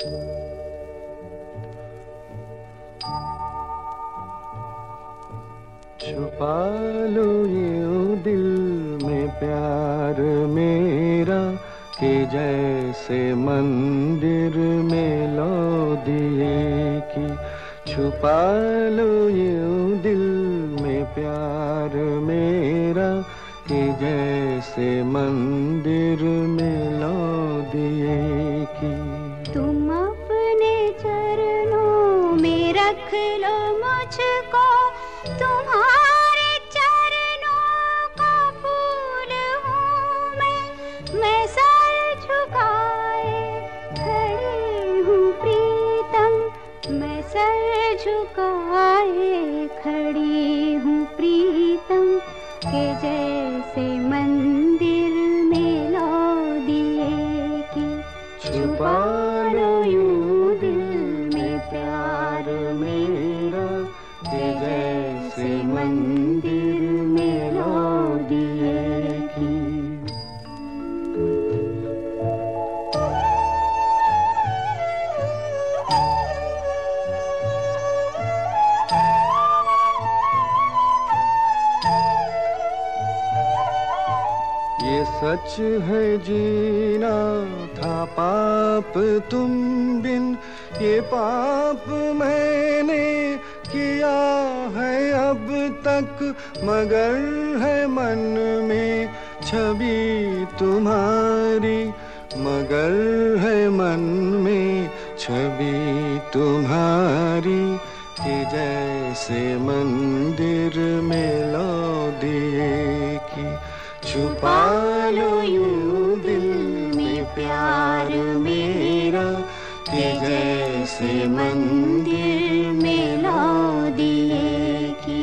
छुपा लो यूं दिल में प्यार मेरा कि जैसे मंदिर में लो दिए की। छुपा लो यूं दिल में प्यार मेरा कि जैसे मंदिर में लो दिए की। तुम अपने चरणों में रख लो मुझको, तुम्हारे चरणों का फूल हूँ मैं सर झुकाए खड़ी हूँ प्रीतम, मैं सर झुकाए खड़ी हूँ प्रीतम, के जैसे मंदिर में लो दिए की। छुपा लो यूं दिल में प्यार मेरा कि जैसे मंदिर में लो दिए की। ये सच है जीना था पाप तुम बिन, ये पाप मैंने किया है अब तक, मगर है मन में छवि तुम्हारी, मगर है मन में छवि तुम्हारी, कि जैसे मंदिर में लो दिए की। छुपा लो यूं दिल में प्यार मेरा कि जैसे मंदिर में लो दिए की।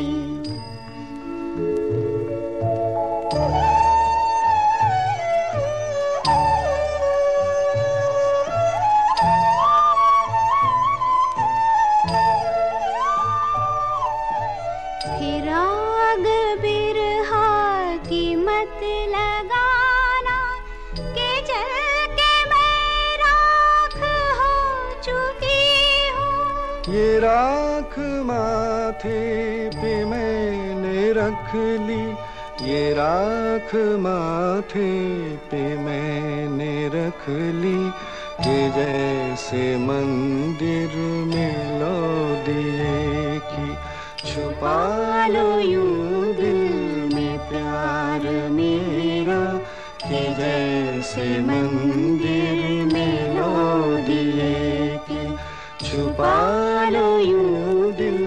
फिर आग बिरहा की मत लगाना कि जल के मैं राख हो चुकी हूँ। ये राख माथे पे मैंने रख ली, ये राख माथे पे मैंने रख ली, कि जैसे मंदिर में लो दिए की। छुपा लो यूं दिल में प्यार मेरा कि जैसे मंदिर में लो दिए की। छुपा लो यूं दिल